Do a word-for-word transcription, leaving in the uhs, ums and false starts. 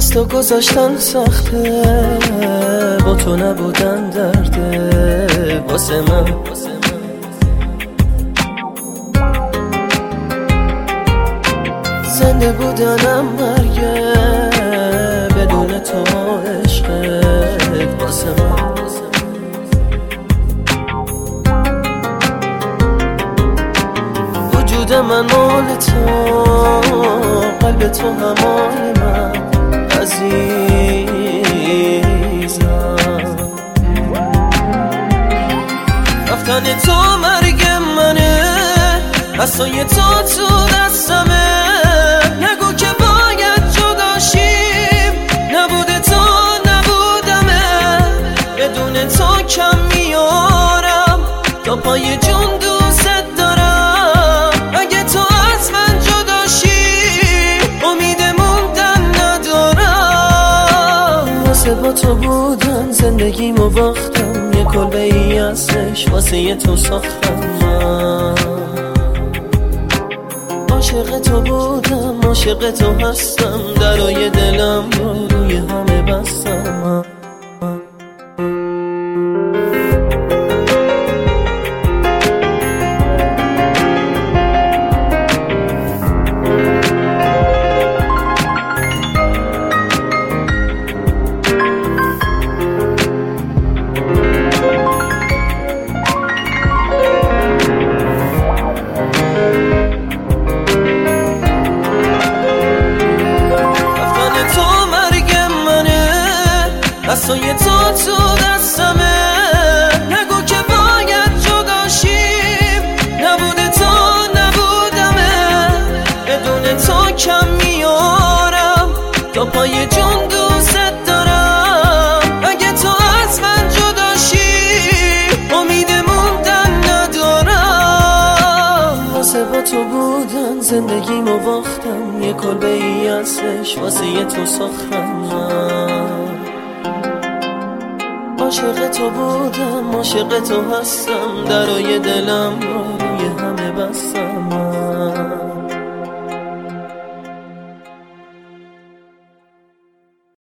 از تو گذاشتن سخته، با تو نبودن درده واسه من. زنده بودنم مرگه بدون تو، عشقت واسه من. وجود من مال تو، قلب تو همای من عزیزم. رفتن تو مرگ منه، دستای تو تو دستمه. نگو که باید جدا شیم، نبوده تو نبودمه. بدون تو کم میارم، تا پای جون دوست دارم. اگه تو از من جدا شی، امید موندن ندارم. واسه با تو بودن زندگیمو باختم، یه کلبه ای ازش واسه تو ساختم. من عاشق تو بودم، عاشق تو هستم، درای دلم رو روی همه بستم. دستای تو تو دستمه. نگو که باید جدا شیم، نبوده تو نبودمه. بدون تو کم میارم، تا پای جون دوست دارم. اگه تو از من جدا شی، امید موندن ندارم. واسه با تو بودن زندگیمو باختم، یه کلبه ای ازش واسه تو ساختم. عاشق تو بودم، عاشق تو هستم، درای دلم رو روی همه بستم.